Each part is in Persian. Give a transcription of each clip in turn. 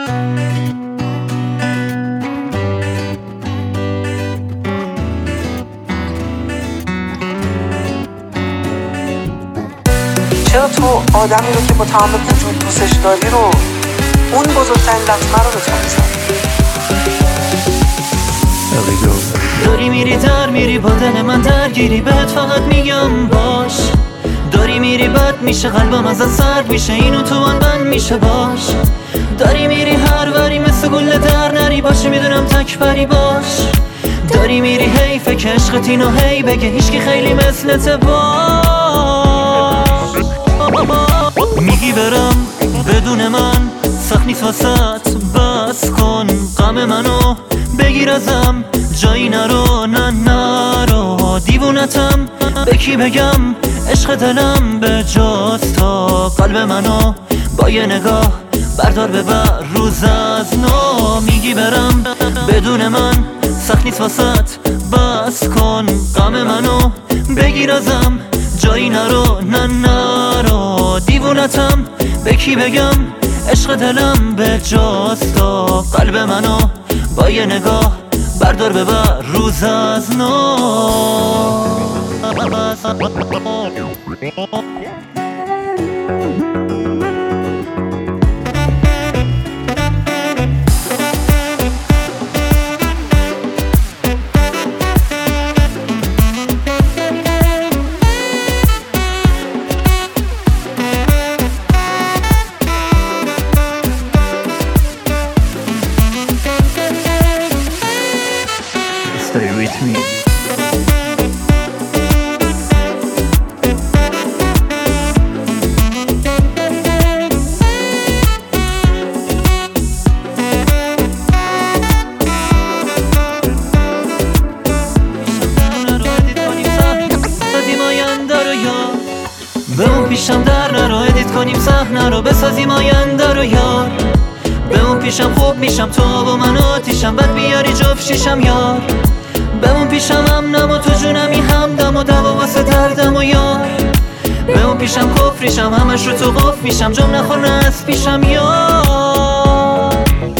چرا تو آدمی رو که با تمام وجود دوستش داری رو اون بزرگترین لطمه رو به تو میزنی؟ داری میری در میری با دل من درگیری، بهت فقط میگم باش. داری میری بد میشه قلبم ازت سرد میشه، اینو تو من بند میشه باش. داری میری هر وری مثل گله در نری، باشه میدونم تک پری باش. داری میری حیفه که عشقت اینو هی بگه هیچکی خیلی مثلت باش. میگی برم بدون من سخت نیست واسط، بس کن غم منو بگیر ازم، جایی نرو نه نرو. دیوونتم به کی بگم عشق دلم به جاست، تا قلب منو با یه نگاه بردار ببر روز از نو. میگی برم بدون من سخت نیست واسط، بس کن غم منو بگیر ازم، جایی نرو نه نرو. دیوونتم به کی بگم عشق دلم به جاست، تا قلب منو با یه نگاه بردار ببر روز از نو. Stay with me. به اون پیشم در نرو، ادیت کنیم صحنه رو، بسازیم آینده رو یار. به اون پیشم خوب میشم تو با من آتیشم، بعد بیاری جفت شیشم یار. به اون پیشم امنم و تو جونمی همدم و دوا واسه دردم و یار. به اون پیشم کفریشم همش رو تو قف میشم، جام نخور نه از پیشم یار.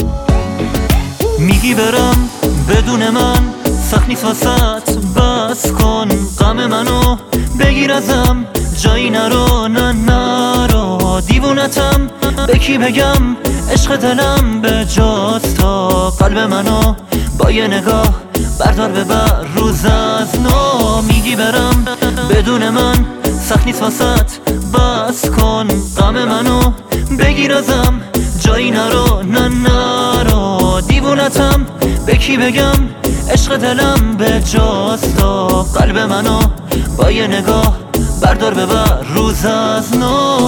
میگی برم بدون من سخت نیست واسط، بس کن غم منو بگیر ازم، جایی نرو نه نرو. دیوونتم به کی بگم عشق دلم به جاست، تا قلب منو با یه نگاه بردار ببر روز از نو. میگی برم بدون من سخت نیست واسط، بس کن غم منو بگیر ازم، جایی نرو نه نرو. دیوونتم به کی بگم عشق دلم به جاست، تا قلب منو با یه نگاه بردار ببر روز از نو.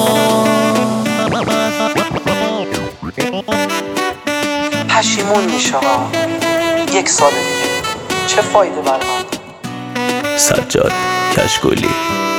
پشیمون میشه ها 1 سال دیگه، چه فایده برام؟ سجاد کشکولی.